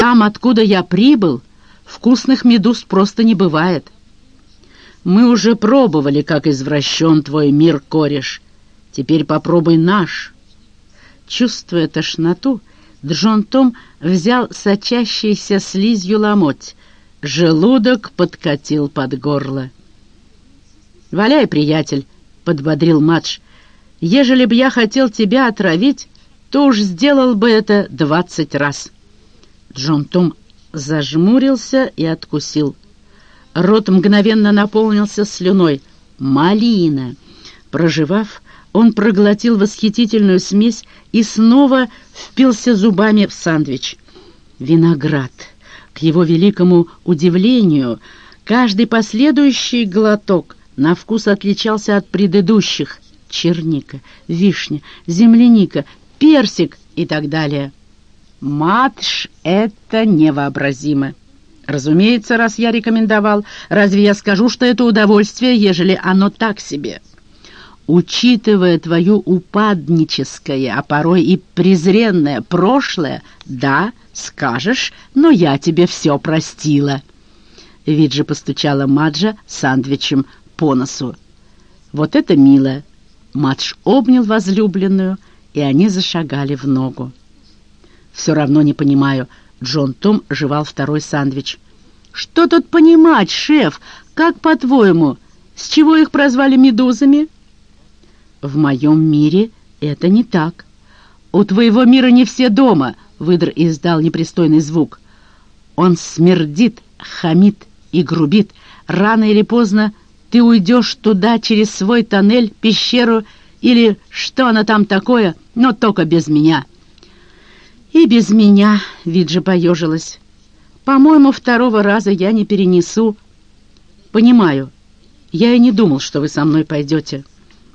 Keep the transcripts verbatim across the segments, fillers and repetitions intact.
Там, откуда я прибыл, вкусных медуз просто не бывает. Мы уже пробовали, как извращен твой мир, кореш. Теперь попробуй наш». Чувствуя тошноту, Джон Том взял сочащийся слизью ломоть. Желудок подкатил под горло. «Валяй, приятель», — подбодрил Мадж. «Ежели б я хотел тебя отравить, то уж сделал бы это двадцать раз». Джон Том зажмурился и откусил. Рот мгновенно наполнился слюной. Малина! Прожевав, он проглотил восхитительную смесь и снова впился зубами в сэндвич. Виноград. К его великому удивлению, каждый последующий глоток на вкус отличался от предыдущих. Черника, вишня, земляника, персик и так далее. Мадж, это невообразимо. Разумеется, раз я рекомендовал, разве я скажу, что это удовольствие, ежели оно так себе? Учитывая твое упадническое, а порой и презренное прошлое, да, скажешь, но я тебе все простила. Виджи постучала Маджа сэндвичем по носу. Вот это мило! Мадж обнял возлюбленную, и они зашагали в ногу. «Все равно не понимаю». Джон Том жевал второй сэндвич. «Что тут понимать, шеф? Как по-твоему, с чего их прозвали медузами?» «В моем мире это не так. У твоего мира не все дома», — выдр издал непристойный звук. «Он смердит, хамит и грубит. Рано или поздно ты уйдешь туда через свой тоннель, пещеру или что она там такое, но только без меня». «И без меня», — Виджи поежилась. «По-моему, второго раза я не перенесу». «Понимаю. Я и не думал, что вы со мной пойдете».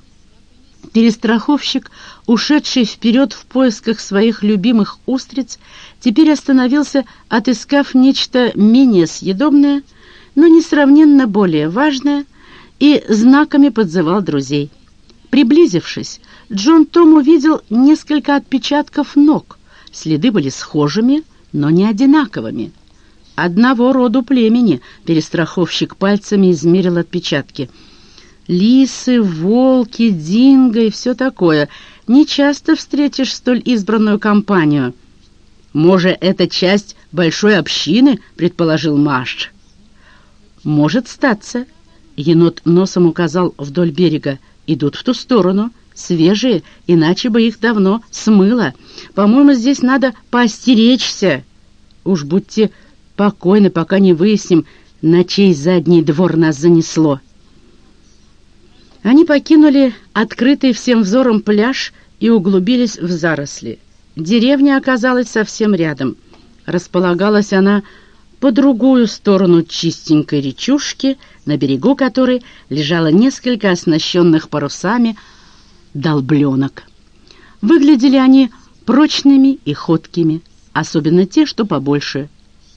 Перестраховщик, ушедший вперед в поисках своих любимых устриц, теперь остановился, отыскав нечто менее съедобное, но несравненно более важное, и знаками подзывал друзей. Приблизившись, Джон Том увидел несколько отпечатков ног. Следы были схожими, но не одинаковыми. Одного роду племени перестраховщик пальцами измерил отпечатки. Лисы, волки, динго и все такое. Не часто встретишь столь избранную компанию. «Может, это часть большой общины?» — предположил Мадж. «Может статься». Енот носом указал вдоль берега. «Идут в ту сторону. Свежие, иначе бы их давно смыло. По-моему, здесь надо поостеречься. Уж будьте покойны, пока не выясним, на чей задний двор нас занесло». Они покинули открытый всем взором пляж и углубились в заросли. Деревня оказалась совсем рядом. Располагалась она по другую сторону чистенькой речушки, на берегу которой лежало несколько оснащенных парусами долбленок. Выглядели они прочными и ходкими, особенно те, что побольше.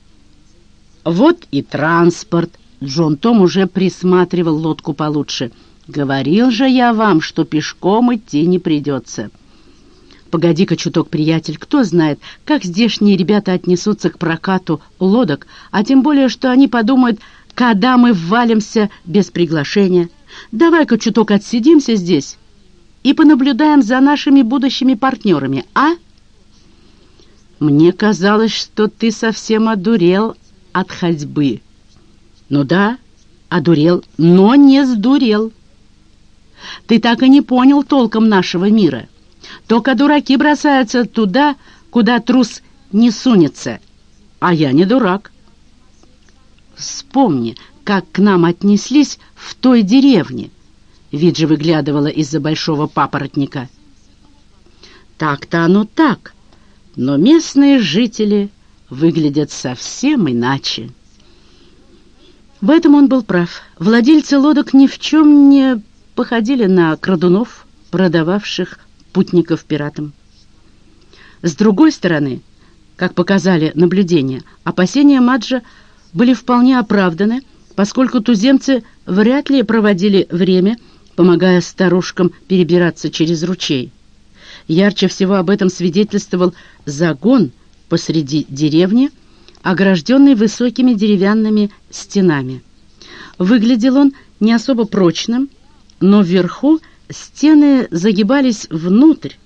«Вот и транспорт!» Джон Том уже присматривал лодку получше. «Говорил же я вам, что пешком идти не придется». «Погоди-ка чуток, приятель, кто знает, как здешние ребята отнесутся к прокату лодок, а тем более, что они подумают, когда мы ввалимся без приглашения. Давай-ка чуток отсидимся здесь и понаблюдаем за нашими будущими партнерами, а?» «Мне казалось, что ты совсем одурел от ходьбы». «Ну да, одурел, но не сдурел. Ты так и не понял толком нашего мира. Только дураки бросаются туда, куда трус не сунется. А я не дурак. Вспомни, как к нам отнеслись в той деревне». Виджи выглядывала из-за большого папоротника. «Так-то оно так, но местные жители выглядят совсем иначе». В этом он был прав. Владельцы лодок ни в чем не походили на крадунов, продававших путников пиратам. С другой стороны, как показали наблюдения, опасения Маджа были вполне оправданы, поскольку туземцы вряд ли проводили время, помогая старушкам перебираться через ручей. Ярче всего об этом свидетельствовал загон посреди деревни, огражденный высокими деревянными стенами. Выглядел он не особо прочным, но вверху стены загибались внутрь,